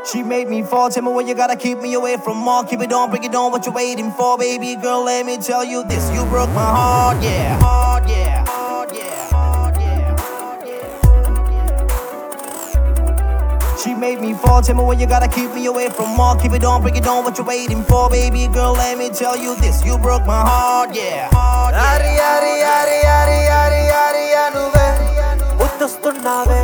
She made me fall. Tell me what you gotta keep me away from all. Keep it on, bring it on. What you waiting for, baby girl? Let me tell you this. You broke my heart, yeah. Heart, yeah. Heart, yeah. Heart, yeah. She made me fall. Tell me what you gotta keep me away from all. Keep it on, bring it on. What you waiting for, baby girl? Let me tell you this. You broke my heart, yeah. Heart, yeah. Ari ari ari ari ari ari anuve muttastunnave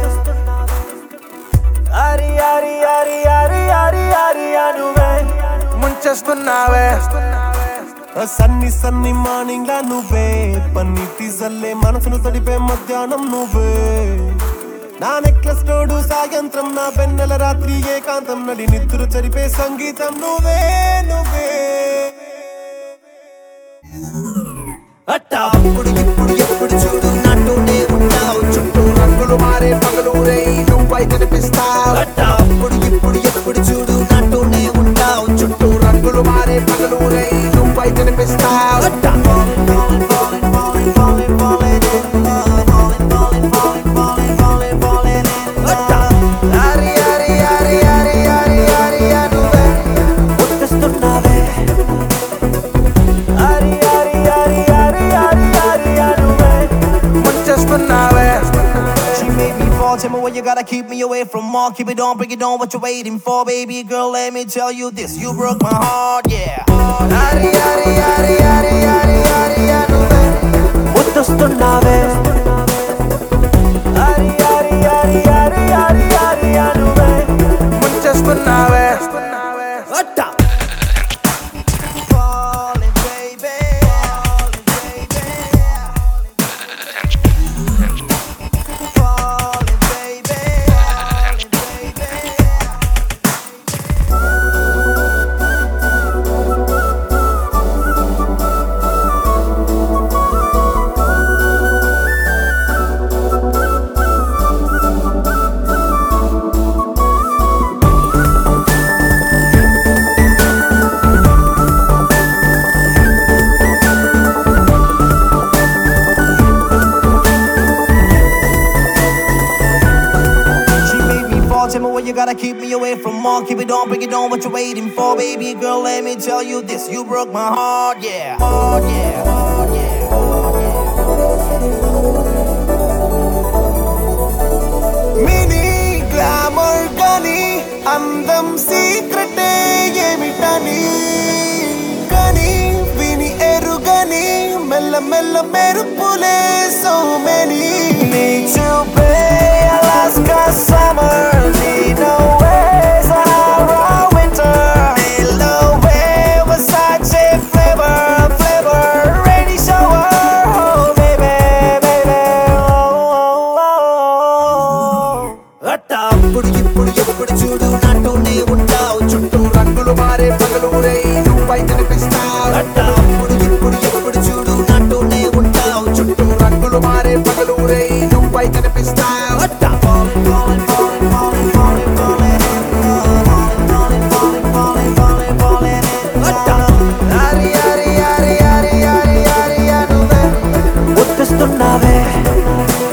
Ari ari ari ari ari ari anuve munchestunnave sunny sunny morning లా నువ్వే పన్నీటి జల్లే మనసును తడిపే మధ్యాహ్నం నువ్వే నా necklace తోడు సాయంత్రం నా వెన్నెల రాత్రి ఏకాంతం నడి నిద్ర చరిపే సంగీతం నువ్వే నువ్వే అప్పుడు ఇప్పుడు ఎప్పుడు చూడు నాతోనే ఉంటావు చుట్టూ రంగులు మారే పగలు రే నువ్వై కనిపిస్తావు అప్పుడు ఇప్పుడు ఎప్పుడు చూడు నాతోనే ఉంటావు చుట్టూ రంగులు మారే పగలు రే నువ్వై కనిపిస్తావు Ari ari ari ari ari ari anuve ముద్దస్తున్నావే Ari ari ari ari ari ari anuve munchestunnave She made me fall. Tell me what you gotta keep me away from all. Keep it on, bring it on. What you waiting for, baby girl? Let me tell you this. You broke my heart, yeah. Ari ari ari ari ari ari anuve ముద్దస్తున్నావే Ari ari ari ari ari ari anuve munchestunnave Falling, baby. Falling, baby. She made me fall. Tell me what you gotta keep me away from all. Keep it on, bring it on. What you waiting for, baby girl? Let me tell you this. You broke my heart, yeah. Heart, yeah. Heart, yeah. Heart, yeah. Mini glamour గని అందం secret ఏమిటని కని విని ఎరుగని మెల్ల మెల్ల మెరుపులే so many నీ చూపే అలాస్కా సమ్మర్ నీ నవ్వే సహారా వింటర్ నీలో Versace flavor rainy shower oh baby baby అప్పుడు ఇప్పుడు ఎప్పుడు చూడు నాతోనే ఉంటావు చుట్టూ రంగులు మారే పగలు రే నువ్వై కనిపిస్తావు అప్పుడు ఇప్పుడు ఎప్పుడు చూడు నాతోనే ఉంటావు చుట్టూ రంగులు మారే పగలు రే నువ్వై కనిపిస్తావు Ari ari ari ari ari ari anuve ముద్దస్తున్నావే